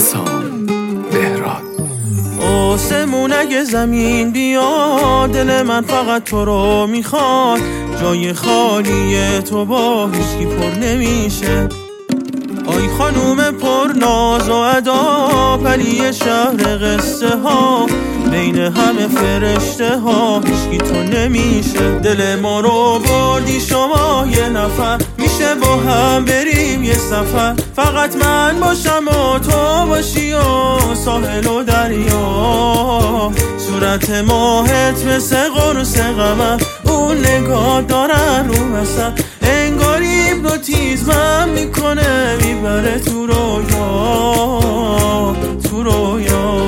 حسام بهراد. آسمون اگه زمین بیاد، دل من فقط تو رو میخواد. جای خالی تو با هیچکی پر نمیشه. آی خانوم پر ناز و ادا، پری شهر قصه ها، بین همه فرشته ها هیچکی تو نمیشه. دل ما رو بردی شما یه نفر، میشه با هم بریم یه سفر. فقط من باشم و تو باشی و ساحل و دریا. صورت ماهت مثل قرص قمر، اون نگاه دارن رو مثل انگاری هیپنوتیزم من میکنه، میبره تو رویا، تو رویا.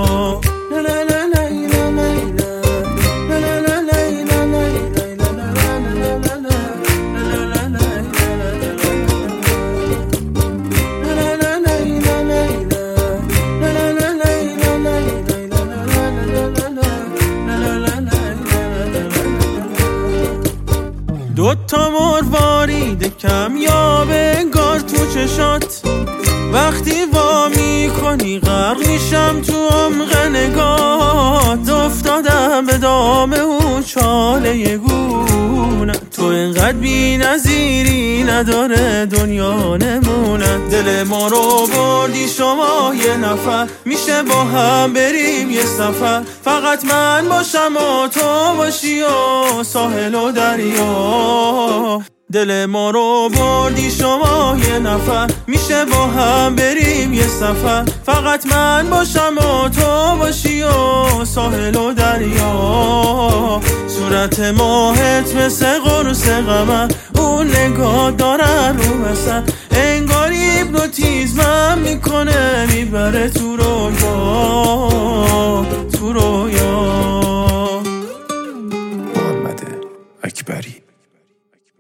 دوتا مروارید کمیابه انگار تو چشات، وقتی وا میکنی غرق میشم تو عمق نگات. افتادم به دام اون چاله گونه، تو اینقدر بی نظیری نداره دنیا نمونه. دل ما رو بردی شما یه نفر، میشه با هم بریم یه سفر. فقط من باشم و تو باشی و ساحل و دریا. دل ما رو بردی شما یه نفر، میشه با هم بریم یه سفر. فقط من باشم و تو باشی و ساحل و دریا. صورت ماهت مثل قرص قمر، اون نگاه دارن رو مثل انگاری هیپنوتیزم من میکنه، میبره تو رویا، تو رویا. محمد اکبری.